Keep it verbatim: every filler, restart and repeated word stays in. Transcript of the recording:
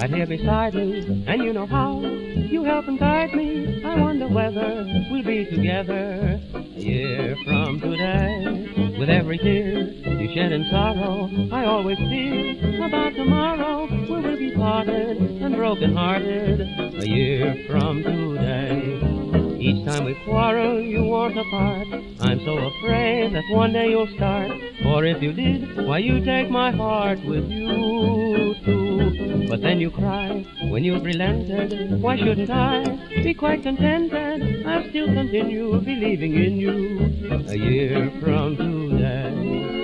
right here beside me, and you know how you help and guide me. I wonder whether we'll be together a year from today. With every tear you shed in sorrow, I always fear about tomorrow, when we'll be parted and broken-hearted a year from today. Each time we quarrel, you want apart. I'm so afraid that one day you'll start. For if you did, why, you take my heart with you too. But then you cry when you've relented. Why shouldn't I be quite contented? I'll still continue believing in you a year from today.